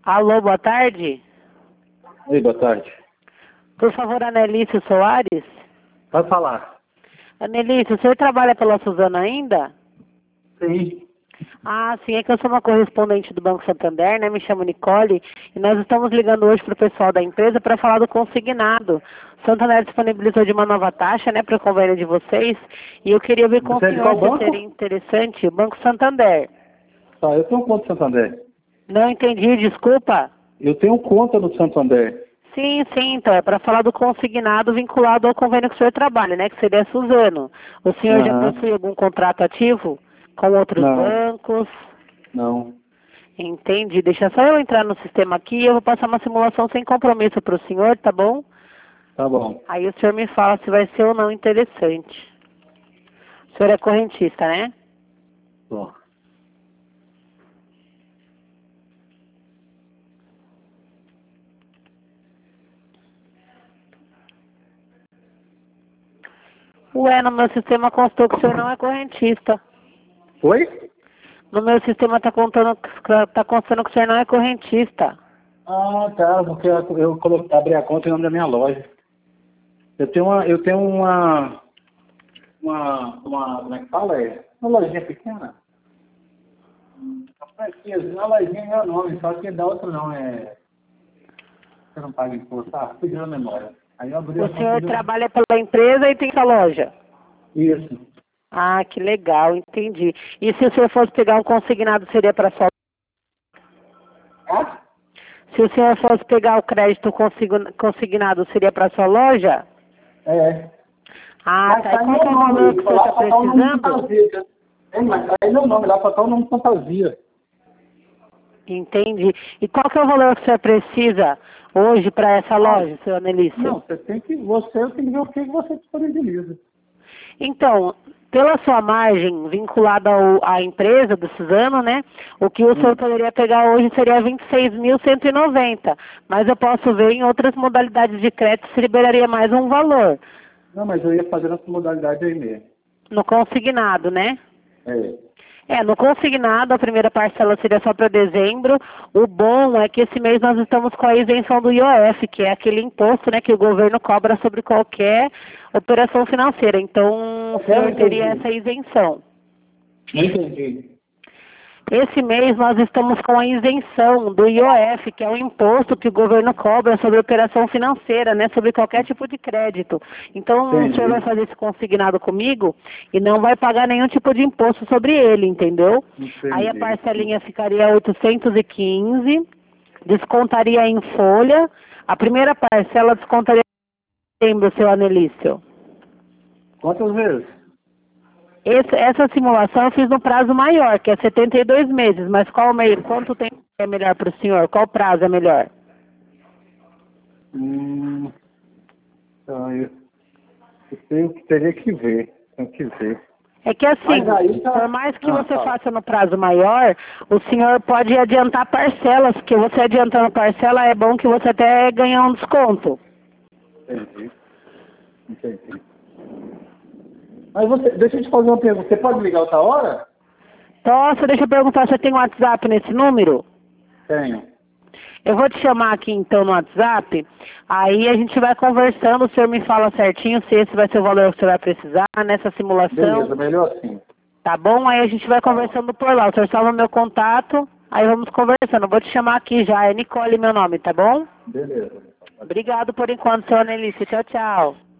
Alô, boa tarde. Oi, boa tarde. Por favor, Anelício Soares. Pode falar. Anelício, o senhor trabalha pela Suzano ainda? Sim. Ah, sim, é que eu sou uma correspondente do Banco Santander, né? Me chamo Nicole e nós estamos ligando hoje para o pessoal da empresa para falar do consignado. O Santander disponibilizou de uma nova taxa, né, para o convênio de vocês e eu queria ver com o Você é de senhor qual se banco? seria interessante o Banco Santander. Tá, eu tenho conta no Santander. Não entendi, desculpa. Eu tenho conta no Santander. Sim, sim, então é para falar do consignado vinculado ao convênio que o senhor trabalha, né, que seria a Suzano. O senhor já Aham. possui algum contrato ativo com outros Não, bancos? não. Entendi. Deixa só eu entrar no sistema aqui e eu vou passar uma simulação sem compromisso para o senhor, tá bom? Tá bom. Aí o senhor me fala se vai ser ou não interessante. O senhor é correntista, né? Bom. Ué, no meu sistema constou que o senhor não é correntista. Oi? No meu sistema tá constando que o senhor não é correntista. Ah, tá, porque eu abri a conta em nome da minha loja. Eu tenho uma, como é que fala? Uma lojinha pequena. Uma lojinha é meu nome, só que dá outro não, você não paga imposto, fugiu a memória. Aí eu abri O a conta senhor de... trabalha pela empresa e tem essa loja? Isso. Ah, que legal, entendi. E se o senhor fosse pegar um consignado, seria para só... Ah? Se o senhor fosse pegar o crédito consignado, seria para sua loja? É. Ah, Mas tá. E tá qual meu que é o valor nome, que o senhor lá está só tá o nome precisando? fantasia. Mas tá aí meu nome, lá só tá o nome fantasia. Entendi. E qual que é o valor que o senhor precisa hoje para essa loja, seu Anelício? Não, você tem que ver o que você disponibiliza. Então, pela sua margem vinculada à empresa do Suzano, né? O que o senhor poderia pegar hoje seria 26.190. Mas eu posso ver em outras modalidades de crédito se liberaria mais um valor. Não, mas eu ia fazer nessa modalidade aí mesmo. No consignado, né? É. No consignado, a primeira parcela seria só para dezembro. O bom é que esse mês nós estamos com a isenção do IOF, que é aquele imposto, né, que o governo cobra sobre qualquer operação financeira. Então, o Eu senhor teria entendi. essa isenção. Entendi. Esse mês nós estamos com a isenção do IOF, que é o imposto que o governo cobra sobre operação financeira, né, sobre qualquer tipo de crédito. Então, o senhor vai Entendi. fazer esse consignado comigo e não vai pagar nenhum tipo de imposto sobre ele, entendeu? Aí a Entendi. parcelinha ficaria 815, descontaria em folha. A primeira parcela descontaria em setembro, seu Anelício. Quantas vezes? Essa simulação eu fiz no prazo maior, que é 72 meses, mas quanto tempo é melhor para o senhor? Qual prazo é melhor? Então, teria que ver. Tenho que ver. É que assim, Mas aí tá... por mais que você fala. faça no prazo maior, o senhor pode adiantar parcelas, que você adiantando parcela é bom que você até ganha um desconto. Entendi. Entendi. Mas deixa eu te fazer uma pergunta. Você pode ligar outra hora? Nossa, deixa eu perguntar, você tem um WhatsApp nesse número? Tenho. Eu vou te chamar aqui então no WhatsApp, aí a gente vai conversando, o senhor me fala certinho se esse vai ser o valor que você vai precisar nessa simulação. Beleza, melhor assim. Tá bom? Aí a gente vai conversando por lá. O senhor salva meu contato, aí vamos conversando. Eu vou te chamar aqui já, é Nicole meu nome, tá bom? Beleza. Obrigado por enquanto, seu Anelício. Tchau, tchau.